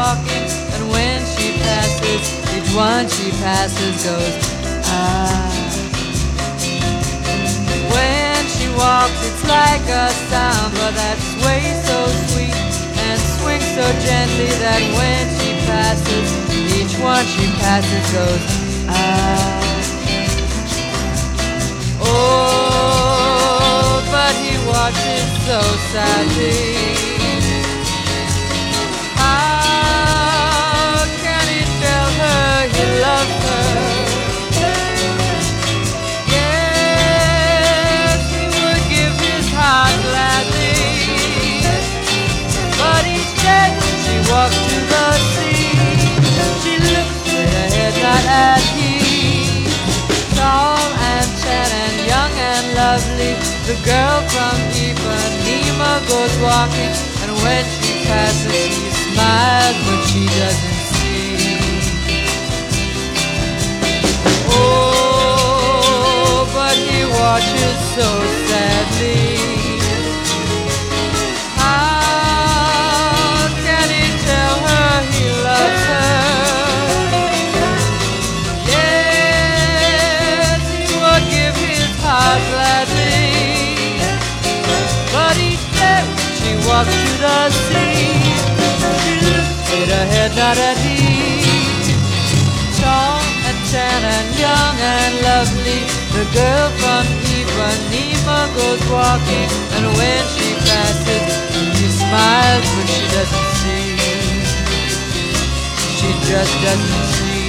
walking, and when she passes, each one she passes goes, ah. When she walks, it's like a samba that sways so sweet and swings so gently that when she passes, each one she passes goes, ah. Oh, but he watches so sadly. How can he tell her he loves her? Yes, he would give his heart gladly, but each day she walks to the sea. She looks straight ahead, not at him. Tall and tan and young and lovely, the girl from Ipanema goes walking, and when she passes, he smiles, but she doesn't see. Oh, but he watches so sadly. How can he tell her he loves her? Yes, he would give his heart gladly, but each day she walks to the sea. She looks straight ahead, not at him. Tall and tan and young and lovely, the girl from Ipanema goes walking, and when she passes, she smiles, but she doesn't see. She just doesn't see.